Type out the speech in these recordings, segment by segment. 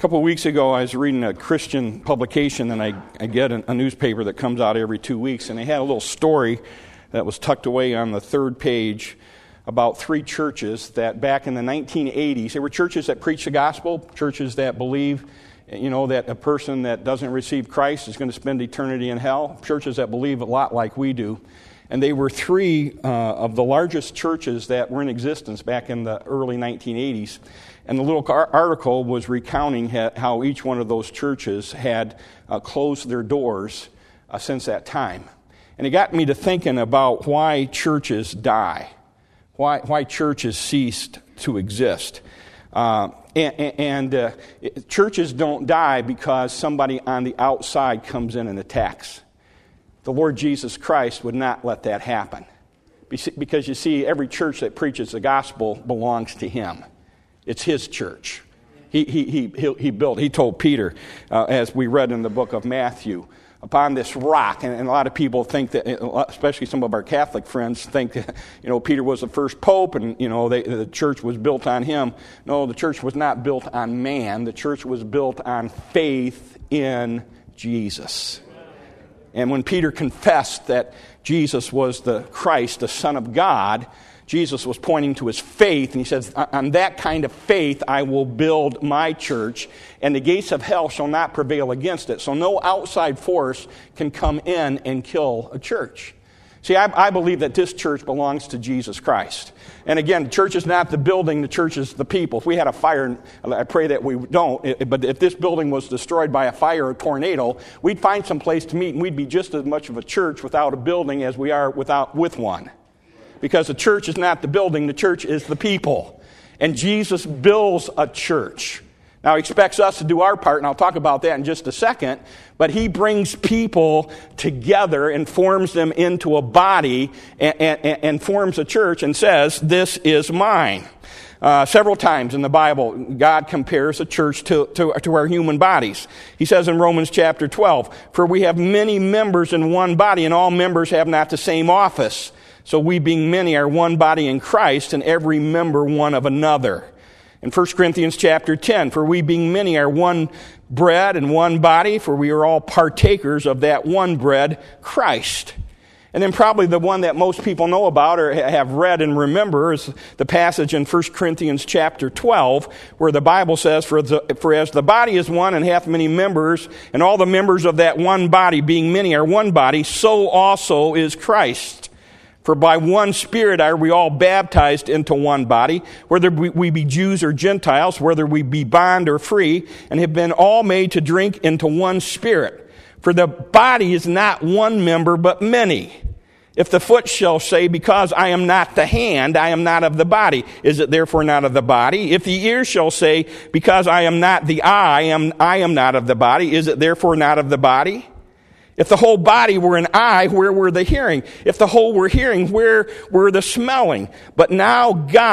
couple of weeks ago, I was reading a Christian publication, and I get a newspaper that comes out every 2 weeks, and they had a little story that was tucked away on the third page about three churches that back in the 1980s, they were churches that preach the gospel, churches that believe, that a person that doesn't receive Christ is going to spend eternity in hell, churches that believe a lot like we do. And they were three of the largest churches that were in existence back in the early 1980s. And the little article was recounting how each one of those churches had closed their doors since that time. And it got me to thinking about why churches die, why churches ceased to exist. Churches don't die because somebody on the outside comes in and attacks. The Lord Jesus Christ would not let that happen. Because you see, every church that preaches the gospel belongs to Him. It's His church. He told Peter, as we read in the book of Matthew, upon this rock, and a lot of people think that, especially some of our Catholic friends, think that, Peter was the first pope, and, the church was built on him. No, the church was not built on man. The church was built on faith in Jesus. And when Peter confessed that Jesus was the Christ, the Son of God, Jesus was pointing to his faith, and he says, on that kind of faith I will build my church, and the gates of hell shall not prevail against it. So no outside force can come in and kill a church. See, I believe that this church belongs to Jesus Christ. And again, the church is not the building, the church is the people. If we had a fire, I pray that we don't, but if this building was destroyed by a fire or a tornado, we'd find some place to meet, and we'd be just as much of a church without a building as we are with one. Because the church is not the building, the church is the people. And Jesus builds a church. Now, He expects us to do our part, and I'll talk about that in just a second, but He brings people together and forms them into a body and forms a church and says, this is mine. Several times in the Bible, God compares a church to our human bodies. He says in Romans chapter 12, for we have many members in one body, and all members have not the same office. So we being many are one body in Christ, and every member one of another. In 1 Corinthians chapter 10, for we being many are one bread and one body, for we are all partakers of that one bread, Christ. And then probably the one that most people know about or have read and remember is the passage in 1 Corinthians chapter 12, where the Bible says, for as the body is one and hath many members, and all the members of that one body being many are one body, so also is Christ. For by one Spirit are we all baptized into one body, whether we be Jews or Gentiles, whether we be bond or free, and have been all made to drink into one Spirit. For the body is not one member, but many. If the foot shall say, because I am not the hand, I am not of the body, is it therefore not of the body? If the ear shall say, because I am not the eye, I am not of the body, is it therefore not of the body? If the whole body were an eye, where were the hearing? If the whole were hearing, where were the smelling? But now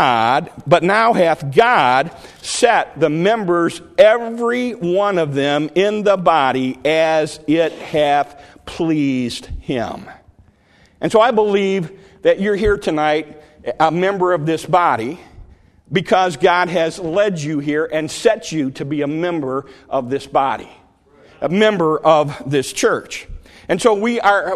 hath God set the members, every one of them, in the body as it hath pleased Him. And so I believe that you're here tonight, a member of this body, because God has led you here and set you to be a member of this body, a member of this church. And so we are,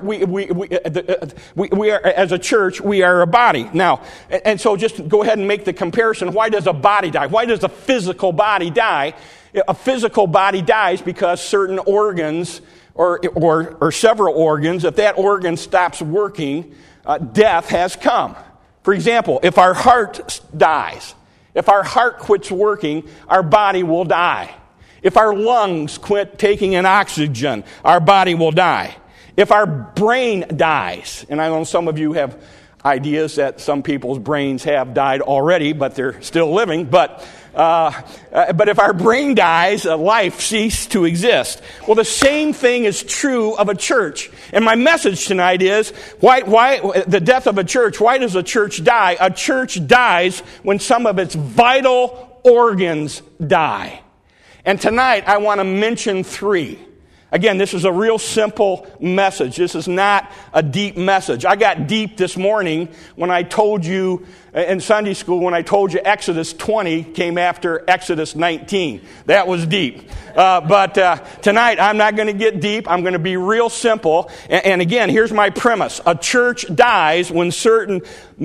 as a church, we are a body. Now, and so just go ahead and make the comparison. Why does a body die? Why does a physical body die? A physical body dies because certain organs or several organs, if that organ stops working, death has come. For example, if our heart dies, if our heart quits working, our body will die. If our lungs quit taking in oxygen, our body will die. If our brain dies, and I know some of you have ideas that some people's brains have died already, but they're still living, but if our brain dies, life ceases to exist. Well, the same thing is true of a church. And my message tonight is, why the death of a church? Why does a church die? A church dies when some of its vital organs die. And tonight, I want to mention three. Again, this is a real simple message. This is not a deep message. I got deep this morning when I told you in Sunday school, when I told you Exodus 20 came after Exodus 19. That was deep. But tonight, I'm not going to get deep. I'm going to be real simple. And again, here's my premise. A church dies when certain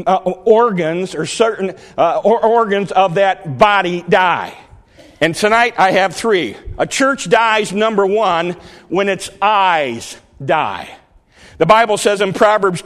organs or certain organs of that body die. And tonight I have 3. A church dies, number 1, when its eyes die. The Bible says in Proverbs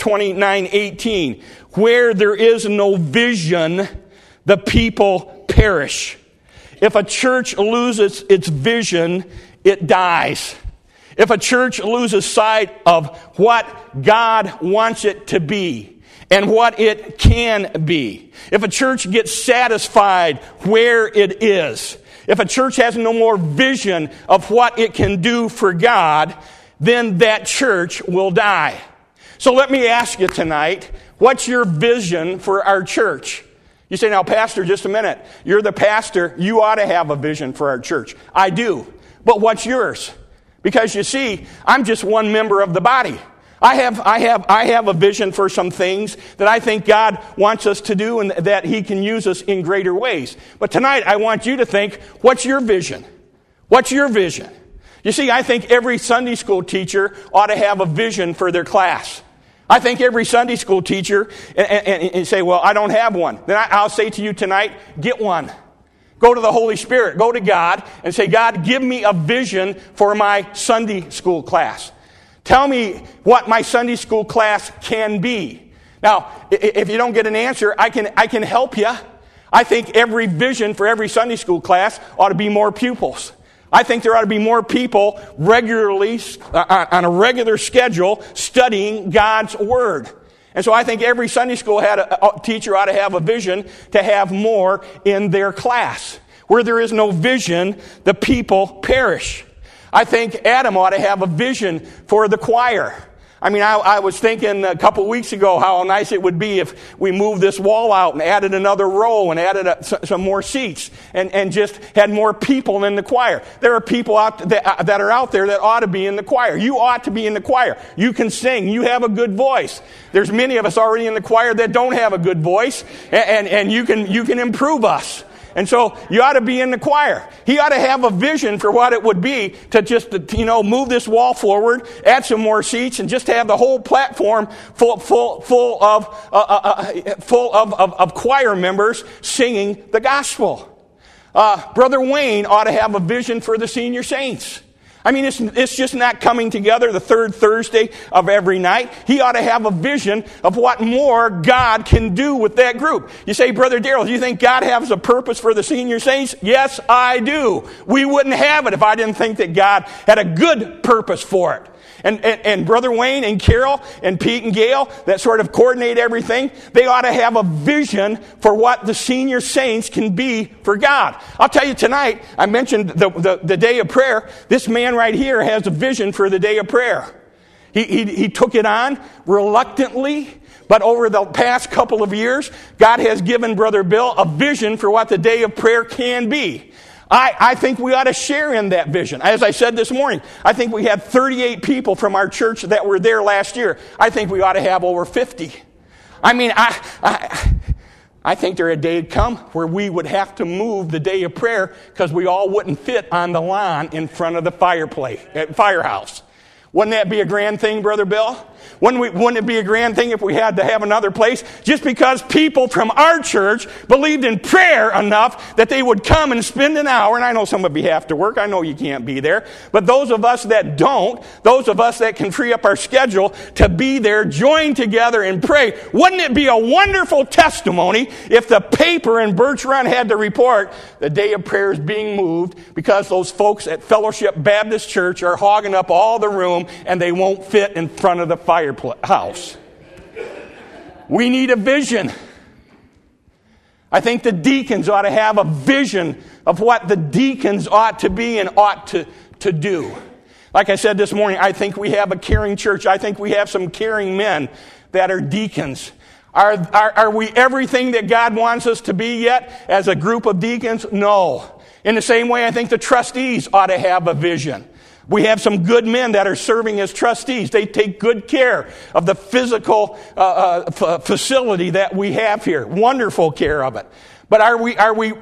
29:18, where there is no vision, the people perish. If a church loses its vision, it dies. If a church loses sight of what God wants it to be and what it can be, if a church gets satisfied where it is, if a church has no more vision of what it can do for God, then that church will die. So let me ask you tonight, what's your vision for our church? You say, now, Pastor, just a minute. You're the pastor. You ought to have a vision for our church. I do. But what's yours? Because you see, I'm just one member of the body. I have a vision for some things that I think God wants us to do and that He can use us in greater ways. But tonight, I want you to think, what's your vision? What's your vision? You see, I think every Sunday school teacher ought to have a vision for their class. I think every Sunday school teacher, and say, well, I don't have one. Then I'll say to you tonight, get one. Go to the Holy Spirit. Go to God and say, God, give me a vision for my Sunday school class. Tell me what my Sunday school class can be. Now, if you don't get an answer, I can help you. I think every vision for every Sunday school class ought to be more pupils. I think there ought to be more people regularly, on a regular schedule, studying God's Word. And so I think every Sunday school teacher ought to have a vision to have more in their class. Where there is no vision, the people perish. I think Adam ought to have a vision for the choir. I mean, I was thinking a couple weeks ago how nice it would be if we moved this wall out and added another row and added some more seats and just had more people in the choir. There are people that are out there that ought to be in the choir. You ought to be in the choir. You can sing. You have a good voice. There's many of us already in the choir that don't have a good voice, and you can improve us. And so you ought to be in the choir. He ought to have a vision for what it would be to just, move this wall forward, add some more seats, and just have the whole platform full of choir members singing the gospel. Brother Wayne ought to have a vision for the senior saints. I mean, it's just not coming together the third Thursday of every night. He ought to have a vision of what more God can do with that group. You say, Brother Darrell, do you think God has a purpose for the senior saints? Yes, I do. We wouldn't have it if I didn't think that God had a good purpose for it. And Brother Wayne and Carol and Pete and Gail that sort of coordinate everything, they ought to have a vision for what the senior saints can be for God. I'll tell you tonight, I mentioned the day of prayer. This man right here has a vision for the day of prayer. He took it on reluctantly, but over the past couple of years, God has given Brother Bill a vision for what the day of prayer can be. I think we ought to share in that vision. As I said this morning, I think we had 38 people from our church that were there last year. I think we ought to have over 50. I mean, I think there a day would come where we would have to move the day of prayer because we all wouldn't fit on the lawn in front of the firehouse. Wouldn't that be a grand thing, Brother Bill? Wouldn't it be a grand thing if we had to have another place? Just because people from our church believed in prayer enough that they would come and spend an hour, and I know some of you have to work, I know you can't be there, but those of us that don't, those of us that can free up our schedule to be there, join together and pray, wouldn't it be a wonderful testimony if the paper in Birch Run had to report the day of prayer is being moved because those folks at Fellowship Baptist Church are hogging up all the room and they won't fit in front of the firehouse. We need a vision. I think the deacons ought to have a vision of what the deacons ought to be and ought to do. Like I said this morning, I think we have a caring church. I think we have some caring men that are deacons. Are we everything that God wants us to be yet as a group of deacons? No. In the same way, I think the trustees ought to have a vision. We have some good men that are serving as trustees. They take good care of the physical facility that we have here. Wonderful care of it. But are we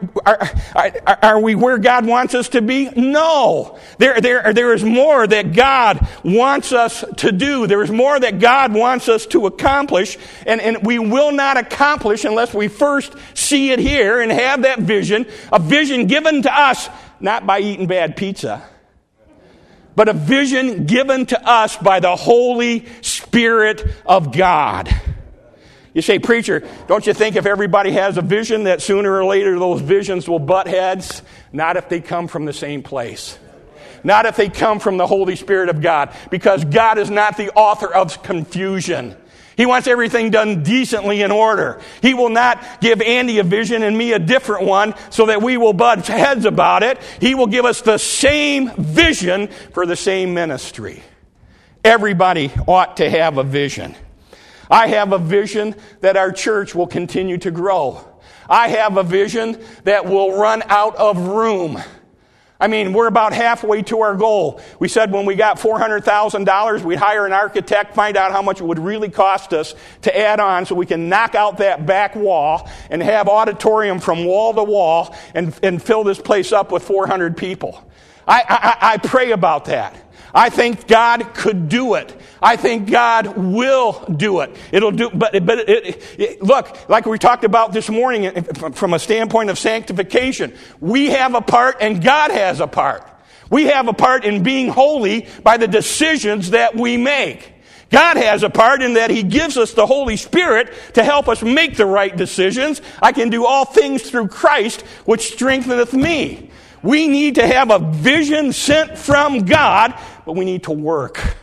where God wants us to be? No. There is more that God wants us to do. There is more that God wants us to accomplish, and we will not accomplish unless we first see it here and have that vision, a vision given to us not by eating bad pizza, but a vision given to us by the Holy Spirit of God. You say, preacher, don't you think if everybody has a vision that sooner or later those visions will butt heads? Not if they come from the same place. Not if they come from the Holy Spirit of God. Because God is not the author of confusion. He wants everything done decently in order. He will not give Andy a vision and me a different one so that we will butt heads about it. He will give us the same vision for the same ministry. Everybody ought to have a vision. I have a vision that our church will continue to grow. I have a vision that will run out of room. I mean, we're about halfway to our goal. We said when we got $400,000, we'd hire an architect, find out how much it would really cost us to add on so we can knock out that back wall and have auditorium from wall to wall and fill this place up with 400 people. I pray about that. I think God could do it. I think God will do it. It'll do, but look, like we talked about this morning from a standpoint of sanctification, we have a part and God has a part. We have a part in being holy by the decisions that we make. God has a part in that He gives us the Holy Spirit to help us make the right decisions. I can do all things through Christ, which strengtheneth me. We need to have a vision sent from God, but we need to work.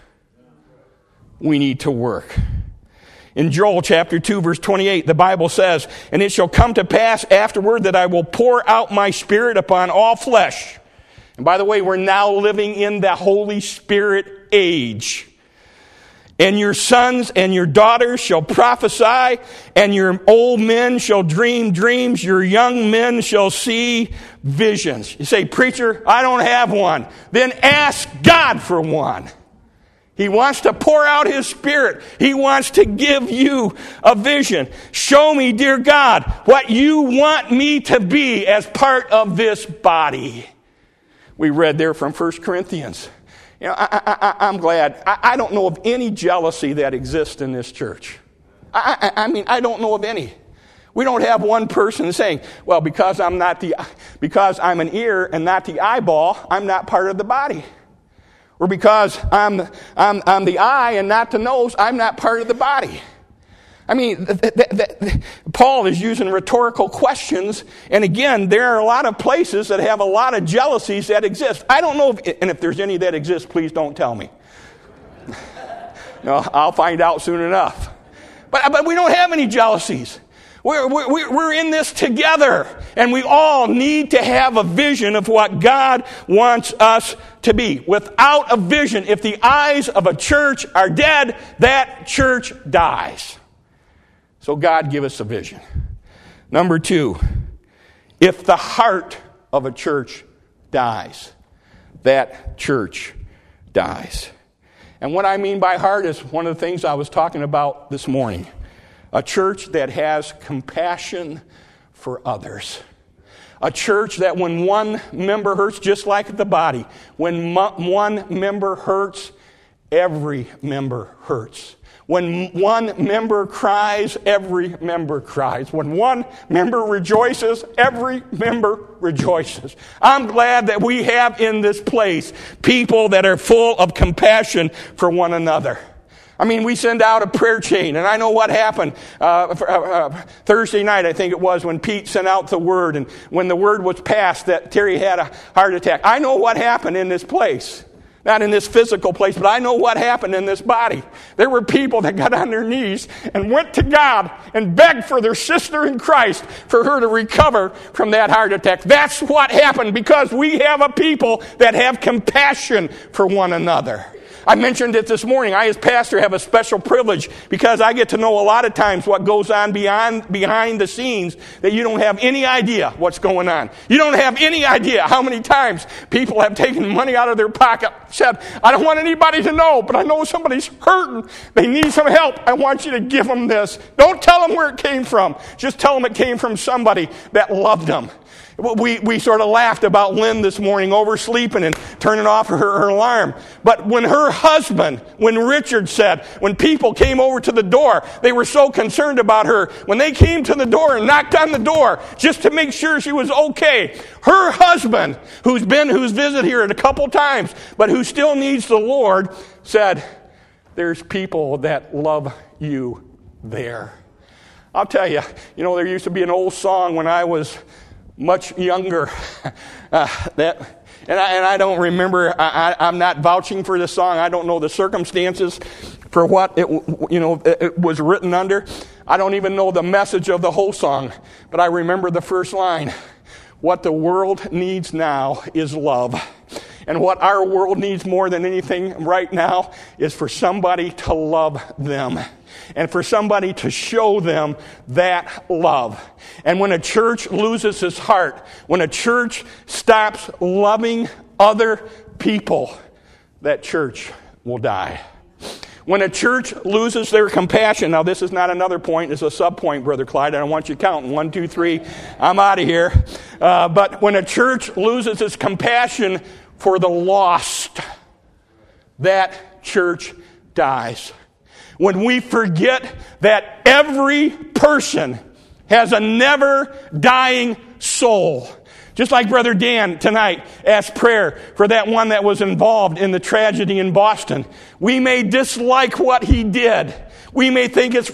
We need to work. In Joel chapter 2, verse 28, the Bible says, "And it shall come to pass afterward that I will pour out my Spirit upon all flesh." And by the way, we're now living in the Holy Spirit age. "And your sons and your daughters shall prophesy, and your old men shall dream dreams, your young men shall see visions." You say, "Preacher, I don't have one." Then ask God for one. He wants to pour out His Spirit. He wants to give you a vision. Show me, dear God, what you want me to be as part of this body. We read there from 1 Corinthians. You know, I'm glad. I don't know of any jealousy that exists in this church. I mean, I don't know of any. We don't have one person saying, "Well, because I'm an ear and not the eyeball, I'm not part of the body." Or because I'm the eye and not the nose, I'm not part of the body. I mean, Paul is using rhetorical questions, and again, there are a lot of places that have a lot of jealousies that exist. I don't know, and if there's any that exist, please don't tell me. No, I'll find out soon enough. But we don't have any jealousies. We're in this together, and we all need to have a vision of what God wants us to be. Without a vision, if the eyes of a church are dead, that church dies. So God give us a vision. Number 2, if the heart of a church dies, that church dies. And what I mean by heart is one of the things I was talking about this morning. A church that has compassion for others. A church that when one member hurts, just like the body, when one member hurts, every member hurts. When one member cries, every member cries. When one member rejoices, every member rejoices. I'm glad that we have in this place people that are full of compassion for one another. I mean, we send out a prayer chain, and I know what happened Thursday night, I think it was, when Pete sent out the word, and when the word was passed that Terry had a heart attack. I know what happened in this place. Not in this physical place, but I know what happened in this body. There were people that got on their knees and went to God and begged for their sister in Christ for her to recover from that heart attack. That's what happened because we have a people that have compassion for one another. I mentioned it this morning. I, as pastor, have a special privilege because I get to know a lot of times what goes on behind the scenes that you don't have any idea what's going on. You don't have any idea how many times people have taken money out of their pocket, said, I don't want anybody to know, but I know somebody's hurting. They need some help. I want you to give them this. Don't tell them where it came from. Just tell them it came from somebody that loved them. We sort of laughed about Lynn this morning oversleeping and turning off her alarm. But when her husband, when Richard said, when people came over to the door, they were so concerned about her. When they came to the door and knocked on the door just to make sure she was okay, her husband, who's visited here a couple times, but who still needs the Lord, said, there's people that love you there. I'll tell you, there used to be an old song when I was much younger, and I don't remember. I'm not vouching for this song. I don't know the circumstances for what it was written under. I don't even know the message of the whole song, but I remember the first line. What the world needs now is love. And what our world needs more than anything right now is for somebody to love them. And for somebody to show them that love. And when a church loses its heart, when a church stops loving other people, that church will die. When a church loses their compassion, now this is not another point, it's a sub-point, Brother Clyde. I don't want you counting. 1, 2, 3, I'm out of here. But when a church loses its compassion for the lost, that church dies. When we forget that every person has a never dying soul. Just like Brother Dan tonight asked prayer for that one that was involved in the tragedy in Boston. We may dislike what he did. We may think it's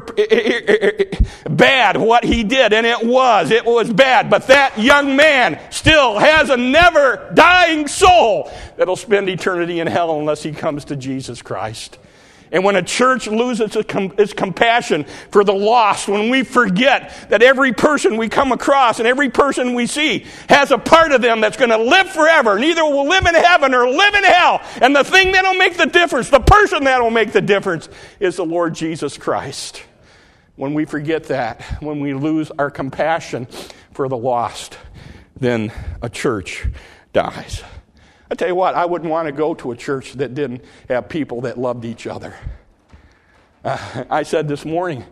bad what he did, and it was bad. But that young man still has a never dying soul that'll spend eternity in hell unless he comes to Jesus Christ. And when a church loses its compassion for the lost, when we forget that every person we come across and every person we see has a part of them that's going to live forever, and either will live in heaven or live in hell, and the thing that'll make the difference, the person that'll make the difference is the Lord Jesus Christ. When we forget that, when we lose our compassion for the lost, then a church dies. I tell you what, I wouldn't want to go to a church that didn't have people that loved each other. I said this morning,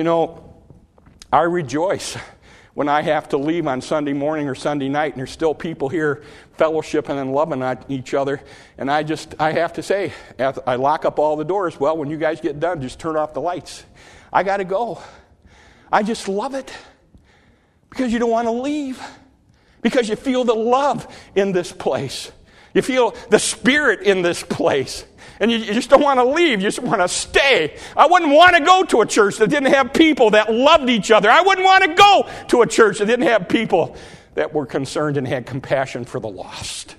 I rejoice when I have to leave on Sunday morning or Sunday night and there's still people here fellowshipping and loving each other. And I have to say, I lock up all the doors. Well, when you guys get done, just turn off the lights. I got to go. I just love it because you don't want to leave, because you feel the love in this place. You feel the Spirit in this place. And you just don't want to leave. You just want to stay. I wouldn't want to go to a church that didn't have people that loved each other. I wouldn't want to go to a church that didn't have people that were concerned and had compassion for the lost.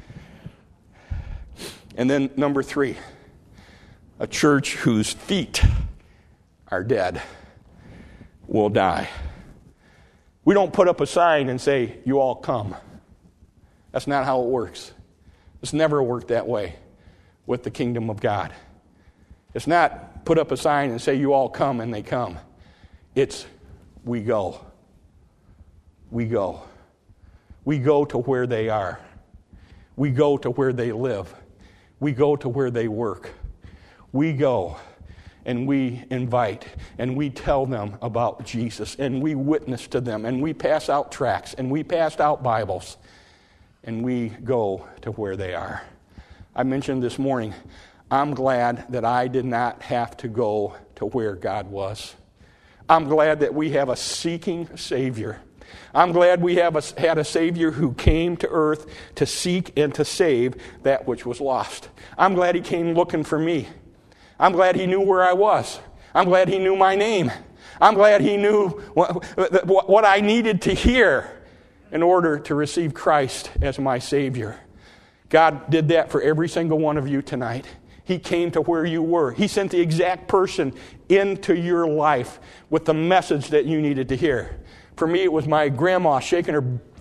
And then number 3, a church whose feet are dead will die. We don't put up a sign and say, you all come. That's not how it works. It's never worked that way with the kingdom of God. It's not put up a sign and say, you all come, and they come. It's we go. We go. We go to where they are. We go to where they live. We go to where they work. We go and we invite and we tell them about Jesus and we witness to them and we pass out tracts and we pass out Bibles. And we go to where they are. I mentioned this morning, I'm glad that I did not have to go to where God was. I'm glad that we have a seeking Savior. I'm glad we had a Savior who came to earth to seek and to save that which was lost. I'm glad He came looking for me. I'm glad He knew where I was. I'm glad He knew my name. I'm glad He knew what I needed to hear in order to receive Christ as my Savior. God did that for every single one of you tonight. He came to where you were. He sent the exact person into your life with the message that you needed to hear. For me, it was my grandma shaking her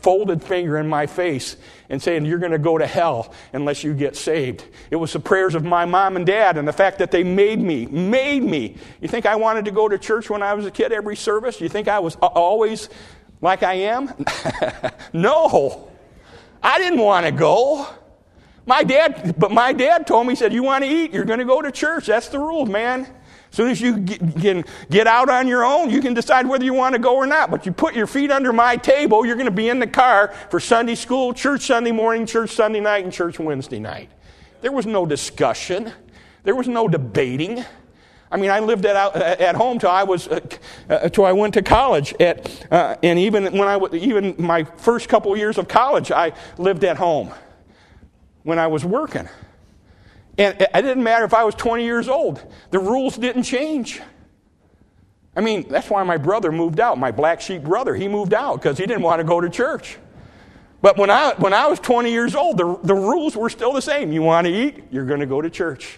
folded finger in my face and saying, you're going to go to hell unless you get saved. It was the prayers of my mom and dad and the fact that they made me. You think I wanted to go to church when I was a kid every service? You think I was always like I am? No. I didn't want to go. My dad told me, he said, you want to eat, you're going to go to church. That's the rules, man. As soon as you can get out on your own, you can decide whether you want to go or not. But you put your feet under my table, you're going to be in the car for Sunday school, church Sunday morning, church Sunday night, and church Wednesday night. There was no discussion. There was no debating. I mean, I lived at home till I went to college. And even my first couple of years of college, I lived at home when I was working. And it didn't matter if I was 20 years old. The rules didn't change. I mean, that's why my brother moved out. My black sheep brother, he moved out because he didn't want to go to church. But when I was 20 years old, the rules were still the same. You want to eat? You're going to go to church.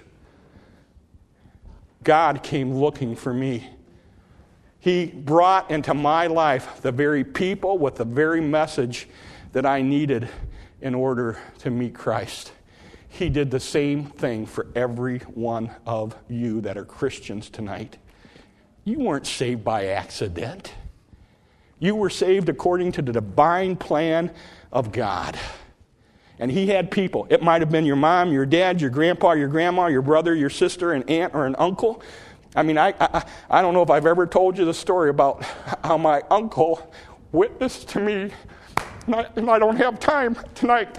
God came looking for me. He brought into my life the very people with the very message that I needed in order to meet Christ. He did the same thing for every one of you that are Christians tonight. You weren't saved by accident. You were saved according to the divine plan of God. And he had people. It might have been your mom, your dad, your grandpa, your grandma, your brother, your sister, an aunt, or an uncle. I mean, I don't know if I've ever told you the story about how my uncle witnessed to me, and I don't have time tonight.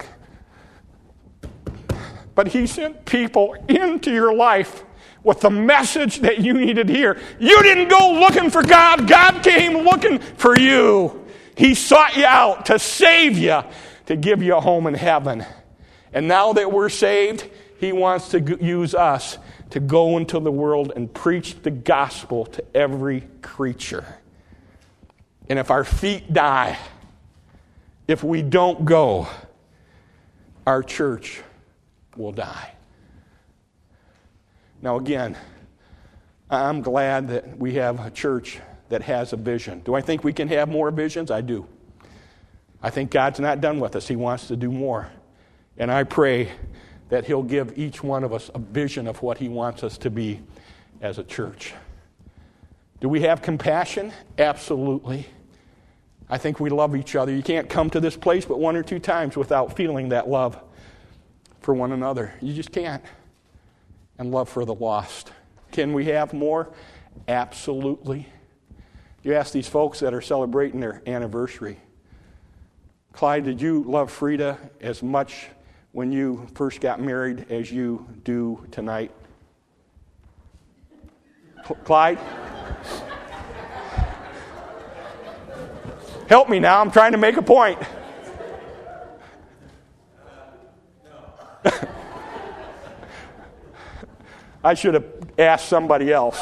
But he sent people into your life with the message that you needed to hear. You didn't go looking for God. God came looking for you. He sought you out to save you, to give you a home in heaven. And now that we're saved, he wants to use us to go into the world and preach the gospel to every creature. And if our feet die, if we don't go, our church will die. Now again, I'm glad that we have a church that has a vision. Do I think we can have more visions? I do. I think God's not done with us. He wants to do more. And I pray that he'll give each one of us a vision of what he wants us to be as a church. Do we have compassion? Absolutely. I think we love each other. You can't come to this place but one or two times without feeling that love for one another. You just can't. And love for the lost. Can we have more? Absolutely. You ask these folks that are celebrating their anniversary, Clyde, did you love Frida as much when you first got married as you do tonight? Clyde? Help me now. I'm trying to make a point. I should have asked somebody else.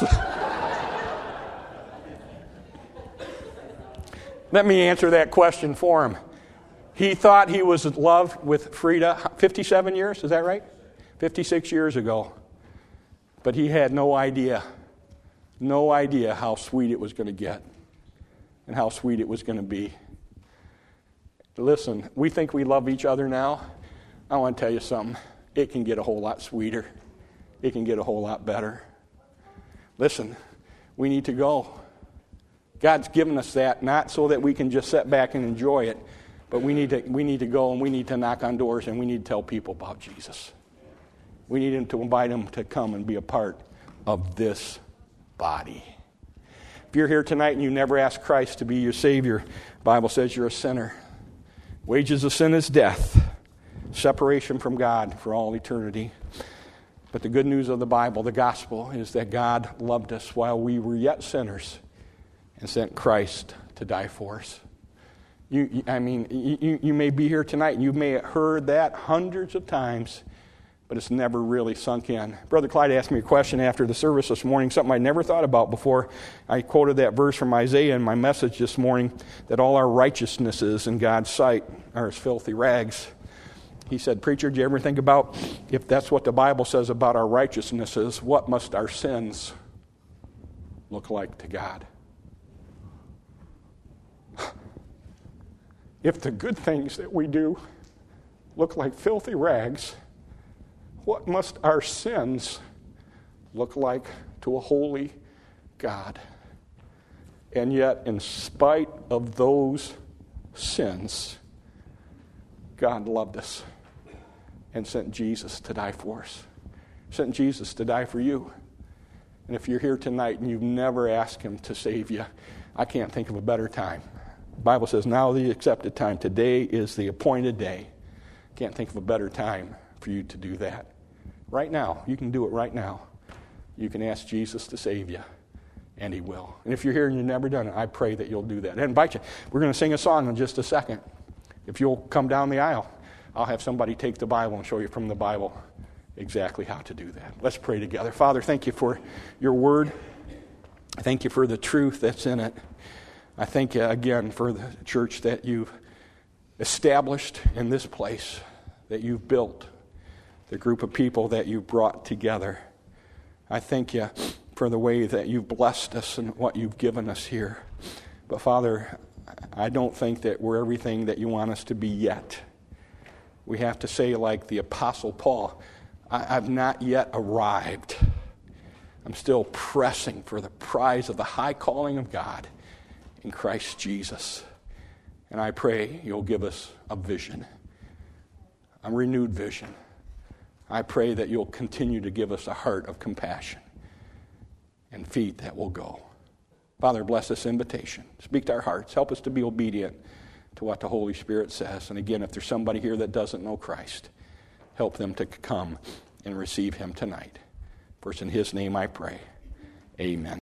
Let me answer that question for him. He thought he was in love with Frida 57 years, is that right? 56 years ago. But he had no idea how sweet it was going to get and how sweet it was going to be. Listen, we think we love each other now. I want to tell you something. It can get a whole lot sweeter. It can get a whole lot better. Listen, we need to go. God's given us that, not so that we can just sit back and enjoy it, but we need to go and we need to knock on doors and we need to tell people about Jesus. We need to invite them to come and be a part of this body. If you're here tonight and you never asked Christ to be your Savior, the Bible says you're a sinner. Wages of sin is death, separation from God for all eternity. But the good news of the Bible, the gospel, is that God loved us while we were yet sinners and sent Christ to die for us. You may be here tonight and you may have heard that hundreds of times, but it's never really sunk in. Brother Clyde asked me a question after the service this morning, something I never thought about before. I quoted that verse from Isaiah in my message this morning, that all our righteousnesses in God's sight are as filthy rags. He said, preacher, do you ever think about, if that's what the Bible says about our righteousnesses, what must our sins look like to God? if the good things that we do look like filthy rags, what must our sins look like to a holy God? And yet, in spite of those sins, God loved us and sent Jesus to die for us. Sent Jesus to die for you. And if you're here tonight and you've never asked him to save you, I can't think of a better time. The Bible says, now the accepted time. Today is the appointed day. Can't think of a better time for you to do that. Right now. You can do it right now. You can ask Jesus to save you, and he will. And if you're here and you've never done it, I pray that you'll do that. I invite you. We're going to sing a song in just a second. If you'll come down the aisle, I'll have somebody take the Bible and show you from the Bible exactly how to do that. Let's pray together. Father, thank you for your word. Thank you for the truth that's in it. I thank you again for the church that you've established in this place, that you've built, the group of people that you've brought together. I thank you for the way that you've blessed us and what you've given us here. But Father, I don't think that we're everything that you want us to be yet. We have to say, like the Apostle Paul, I've not yet arrived. I'm still pressing for the prize of the high calling of God in Christ Jesus. And I pray you'll give us a vision, a renewed vision. I pray that you'll continue to give us a heart of compassion and feet that will go. Father, bless this invitation. Speak to our hearts. Help us to be obedient to what the Holy Spirit says. And again, if there's somebody here that doesn't know Christ, help them to come and receive him tonight. For it's in his name I pray. Amen.